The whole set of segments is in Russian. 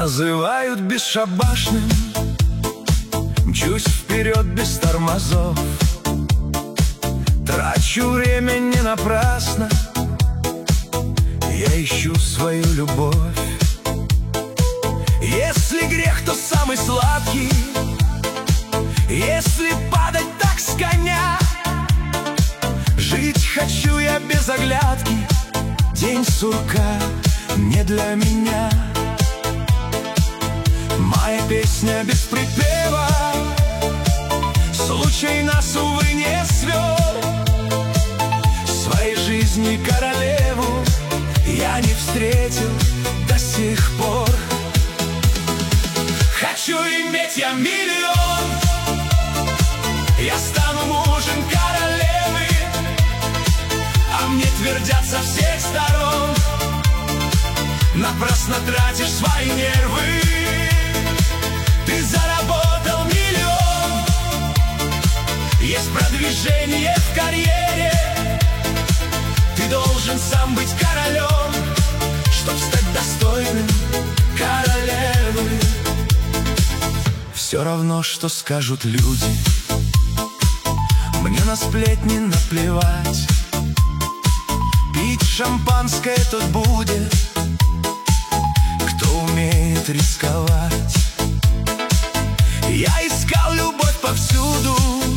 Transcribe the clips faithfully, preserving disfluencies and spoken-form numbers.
Называют бесшабашным, мчусь вперед без тормозов. Трачу время не напрасно, я ищу свою любовь. Если грех, то самый сладкий, если падать так с коня. Жить хочу я без оглядки, день сурка не для меня. Моя песня без припева, случай нас, увы, не свел. В своей жизни королеву я не встретил до сих пор. Хочу иметь я миллион, я стану мужем королевы, а мне твердят со всех сторон: напрасно тратишь свои нервы. Ты заработал миллион, есть продвижение в карьере. Ты должен сам быть королем, чтоб стать достойным королевы. Все равно, что скажут люди, мне на сплетни наплевать. Пить шампанское тот будет, кто умеет рисковать. Я искал любовь повсюду,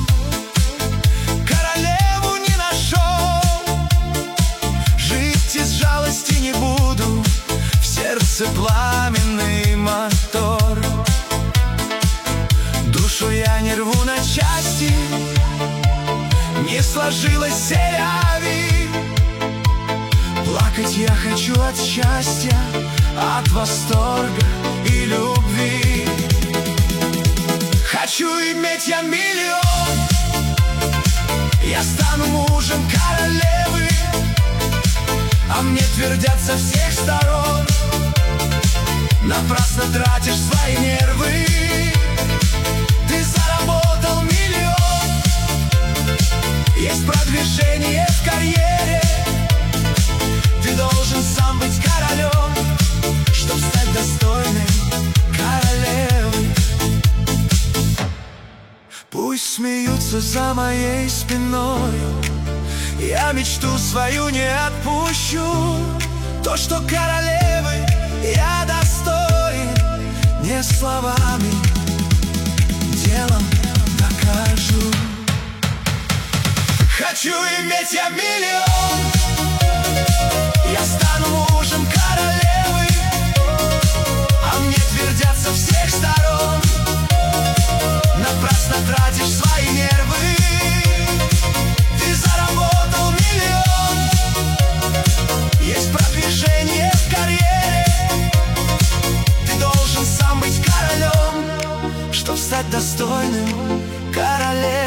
королеву не нашел. Жить из жалости не буду, в сердце пламенный мотор. Душу я не рву на части, не сложилось селяви. Плакать я хочу от счастья, от восторга и любви. Хочу иметь я миллион, я стану мужем королевы, а мне твердят со всех сторон: напрасно тратишь свои нервы. Ты заработал миллион, есть продвижение в карьере. Ты должен сам быть королем, чтоб стать достойным королевы. Пусть смеются за моей спиной, я мечту свою не отпущу. То, что королевы я достоин, не словами, делом докажу. Хочу иметь я миллион, я стану мужем королевы, а мне твердят со всех сторон: напрасно тратишь свои нервы. Ты заработал миллион, есть продвижение в карьере. Ты должен сам быть королем, чтоб стать достойным королевы.